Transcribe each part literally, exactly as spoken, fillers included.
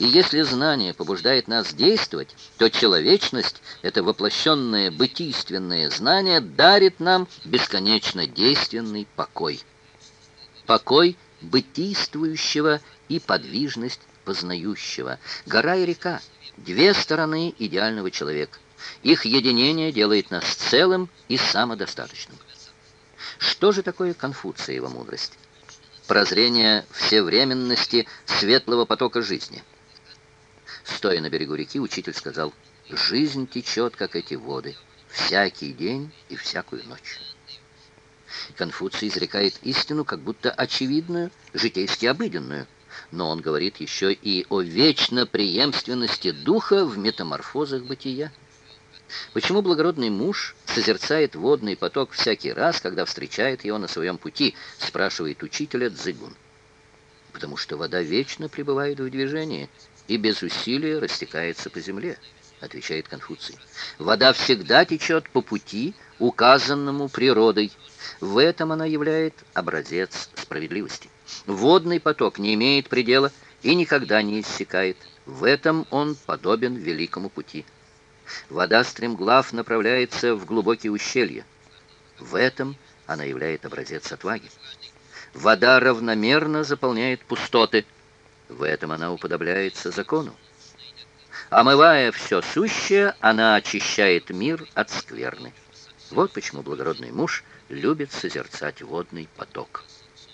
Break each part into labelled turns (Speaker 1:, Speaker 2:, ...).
Speaker 1: И если знание побуждает нас действовать, то человечность, это воплощенное бытийственное знание, дарит нам бесконечно действенный покой. Покой бытийствующего и подвижность познающего. Гора и река — две стороны идеального человека. Их единение делает нас целым и самодостаточным. Что же такое Конфуциева мудрость? Прозрение всевременности светлого потока жизни. Стоя на берегу реки, учитель сказал: «Жизнь течет, как эти воды, всякий день и всякую ночь». Конфуций изрекает истину, как будто очевидную, житейски обыденную, но он говорит еще и о вечно преемственности духа в метаморфозах бытия. Почему благородный муж созерцает водный поток всякий раз, когда встречает его на своем пути, спрашивает учителя Цзыгун. Потому что вода вечно пребывает в движении и без усилия растекается по земле, отвечает Конфуций. Вода всегда течет по пути, указанному природой. В этом она является образец справедливости. Водный поток не имеет предела и никогда не иссякает. В этом он подобен великому пути. Вода стремглав направляется в глубокие ущелья. В этом она является образец отваги. Вода равномерно заполняет пустоты. В этом она уподобляется закону. Омывая все сущее, она очищает мир от скверны. Вот почему благородный муж любит созерцать водный поток.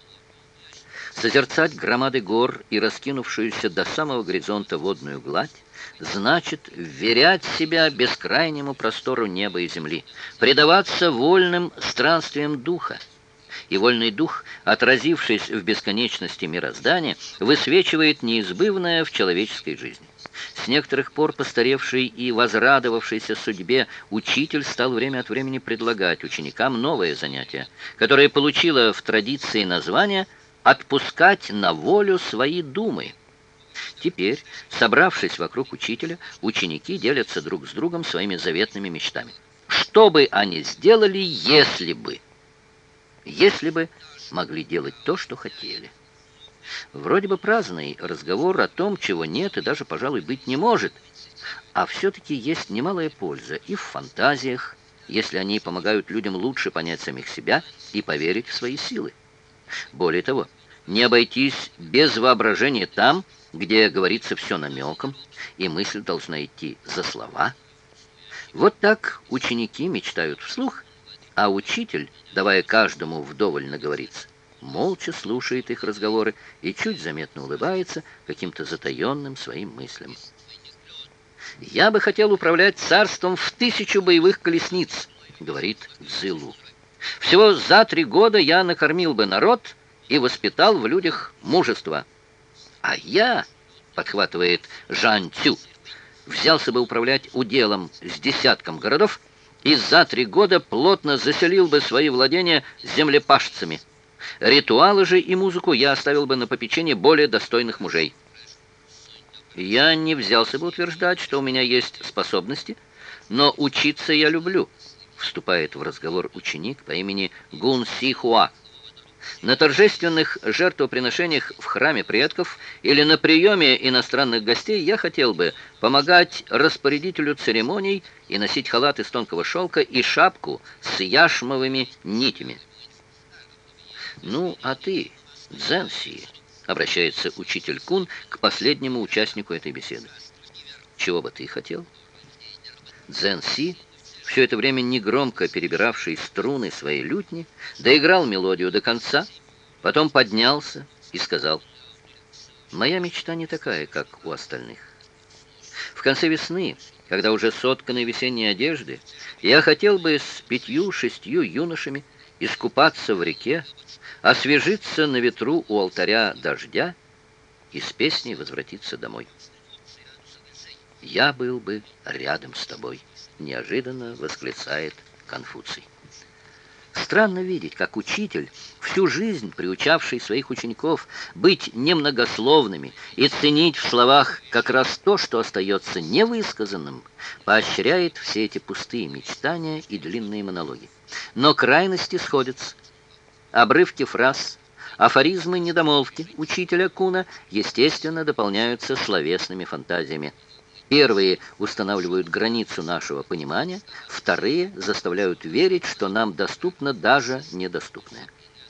Speaker 1: Созерцать громады гор и раскинувшуюся до самого горизонта водную гладь значит вверять себя бескрайнему простору неба и земли, предаваться вольным странствиям духа. И вольный дух, отразившись в бесконечности мироздания, высвечивает неизбывное в человеческой жизни. С некоторых пор постаревший и возрадовавшийся судьбе учитель стал время от времени предлагать ученикам новое занятие, которое получило в традиции название «отпускать на волю свои думы». Теперь, собравшись вокруг учителя, ученики делятся друг с другом своими заветными мечтами. Что бы они сделали, если бы? Если бы могли делать то, что хотели. Вроде бы праздный разговор о том, чего нет и даже, пожалуй, быть не может. А все-таки есть немалая польза и в фантазиях, если они помогают людям лучше понять самих себя и поверить в свои силы. Более того, не обойтись без воображения там, где говорится все намеком, и мысль должна идти за слова. Вот так ученики мечтают вслух, а учитель, давая каждому вдоволь наговориться, молча слушает их разговоры и чуть заметно улыбается каким-то затаенным своим мыслям. «Я бы хотел управлять царством в тысячу боевых колесниц», — говорит Цзылу. «Всего за три года я накормил бы народ и воспитал в людях мужество». «А я», — подхватывает Жан Цю, «взялся бы управлять уделом с десятком городов и за три года плотно заселил бы свои владения землепашцами. Ритуалы же и музыку я оставил бы на попечение более достойных мужей». «Я не взялся бы утверждать, что у меня есть способности, но учиться я люблю», — вступает в разговор ученик по имени Гун Си Хуа. «На торжественных жертвоприношениях в храме предков или на приеме иностранных гостей я хотел бы помогать распорядителю церемоний и носить халат из тонкого шелка и шапку с яшмовыми нитями». «Ну, а ты, Цзэнси», — обращается учитель Кун к последнему участнику этой беседы, «чего бы ты хотел?» Цзэнси, все это время негромко перебиравший струны своей лютни, доиграл мелодию до конца, потом поднялся и сказал: «Моя мечта не такая, как у остальных. В конце весны, когда уже сотканы весенние одежды, я хотел бы с пятью-шестью юношами искупаться в реке, освежиться на ветру у алтаря дождя и с песней возвратиться домой». «Я был бы рядом с тобой», — неожиданно восклицает Конфуций. Странно видеть, как учитель, всю жизнь приучавший своих учеников быть немногословными и ценить в словах как раз то, что остается невысказанным, поощряет все эти пустые мечтания и длинные монологи. Но крайности сходятся. Обрывки фраз, Афоризмы-недомолвки учителя Куна, естественно, дополняются словесными фантазиями. Первые устанавливают границу нашего понимания, вторые заставляют верить, что нам доступно даже недоступное.